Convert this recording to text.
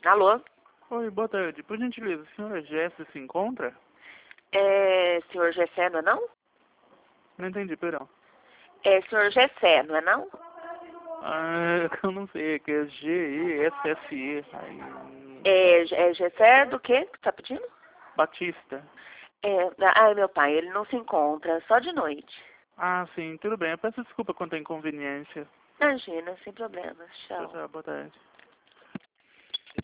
Alô? Oi, boa tarde. Por gentileza, a senhora Jéssica se encontra? É senhor Gessé, não é não? Não entendi, perdão. É senhor Gessé, não é não? Ah, eu não sei, é que é Gesse. É Gessé do quê que você tá pedindo? Batista. Meu pai, ele não se encontra, só de noite. Ah, sim, tudo bem. Eu peço desculpa quanto à inconveniência. Imagina, sem problema. Tchau, Tchau. tchau, boa tarde.